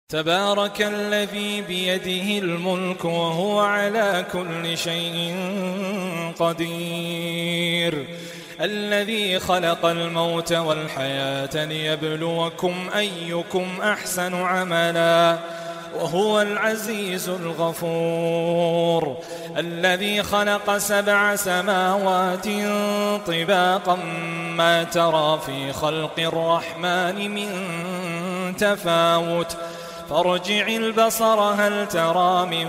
تبارك الذي بيده الملك وهو على كل شيء قدير، الذي خلق الموت والحياة ليبلوكم أيكم أحسن عملا وهو العزيز الغفور، الذي خلق 7 سماوات طباقا ما ترى في خلق الرحمن من تفاوت فارجع البصر هل ترى من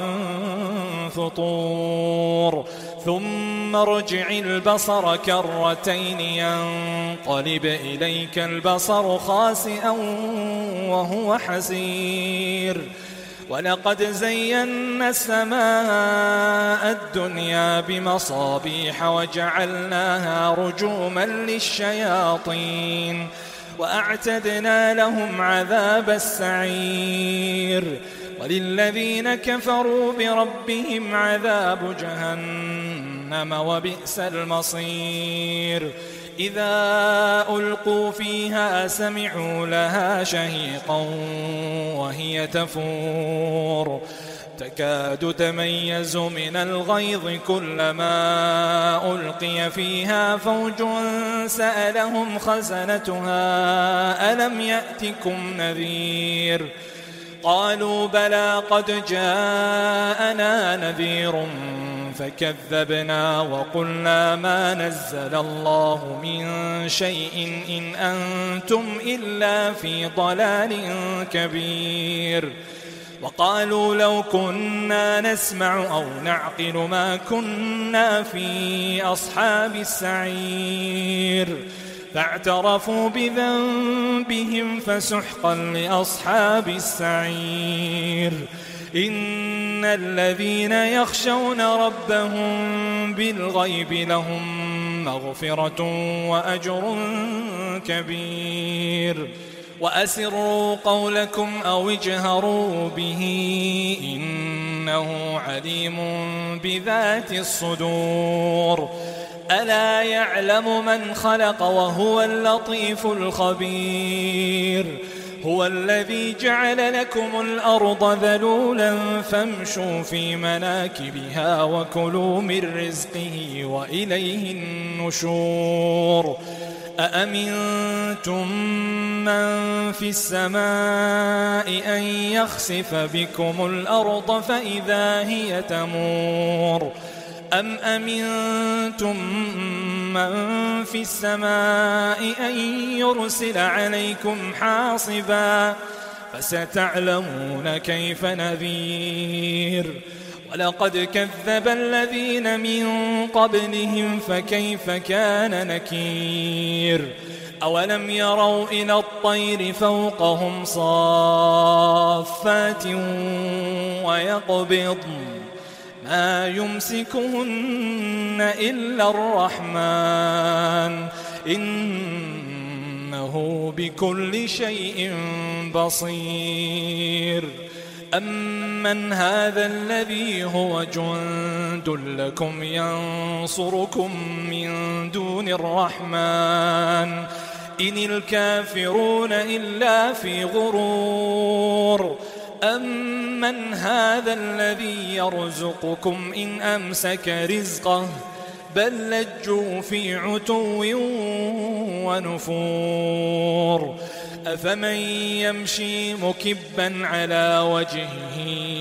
فطور ثم ارجع البصر كرتين ينقلب إليك البصر خاسئا وهو حسير، ولقد زينا السماء الدنيا بمصابيح وجعلناها رجوما للشياطين وأعتدنا لهم عذاب السعير، وللذين كفروا بربهم عذاب جهنم وبئس المصير، إذا ألقوا فيها سمعوا لها شهيقا وهي تفور تكاد تميز من الغيظ كلما ألقي فيها فوج سألهم خزنتها ألم يأتكم نذير قالوا بلى قد جاءنا نذير فكذبنا وقلنا ما نزل الله من شيء إن أنتم إلا في ضلال كبير، وقالوا لو كنا نسمع أو نعقل ما كنا في أصحاب السعير، فاعترفوا بذنبهم فسحقا لأصحاب السعير، إن الذين يخشون ربهم بالغيب لهم مغفرة وأجر كبير، وأسروا قولكم أو اجهروا به إنه عليم بذات الصدور، ألا يعلم من خلق وهو اللطيف الخبير، هو الذي جعل لكم الأرض ذلولا فامشوا في مناكبها وكلوا من رزقه وإليه النشور، أأمنتم من في السماء أن يخسف بكم الأرض فإذا هي تمور، أم أمنتم من في السماء أن يرسل عليكم حاصبا فستعلمون كيف نذير، ولقد كذب الذين من قبلهم فكيف كان نكير، أولم يروا إلى الطير فوقهم صافات ويقبضن ما يمسكهن إلا الرحمن إنه بكل شيء بصير، أمن هذا الذي هو جند لكم ينصركم من دون الرحمن إن الكافرون إلا في غرور، أمن هذا الذي يرزقكم إن أمسك رزقه بل لجوا في عتو ونفور، أفمن يمشي مكبا على وجهه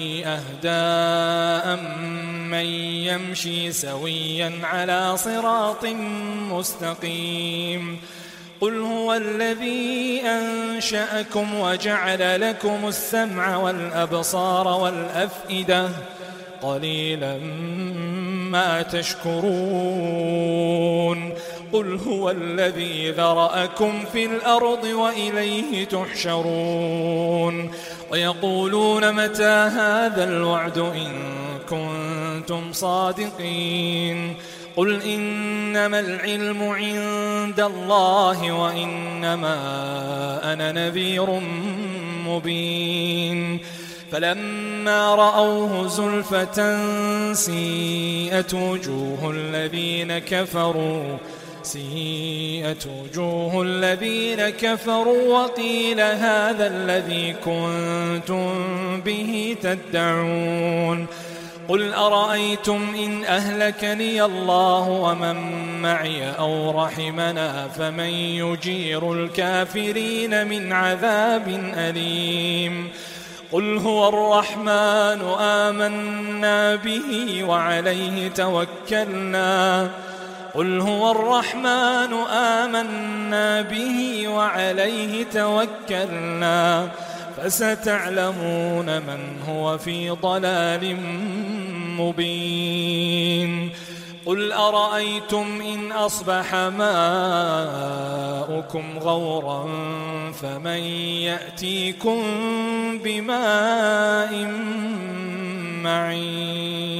أهدى أمن يمشي سويا على صراط مستقيم، قل هو الذي أنشأكم وجعل لكم السمع والأبصار والأفئدة قليلا ما تشكرون، قل هو الذي ذرأكم في الأرض وإليه تحشرون، ويقولون متى هذا الوعد إن كنتم صادقين، قل إنما العلم عند الله وإنما أنا نذير مبين، فلما رأوه زلفة سيئت وجوه الذين كفروا سيئت وجوه الذين كفروا وقيل هذا الذي كنتم به تدعون قل أرأيتم إن أهلكني الله ومن معي أو رحمنا فمن يجير الكافرين من عذاب أليم قل هو الرحمن آمنا به وعليه توكلنا قل هو الرحمن آمنا به وعليه توكلنا فستعلمون من هو في ضلال مبين قل أرأيتم إن أصبح ماؤكم غورا فمن يأتيكم بماء معين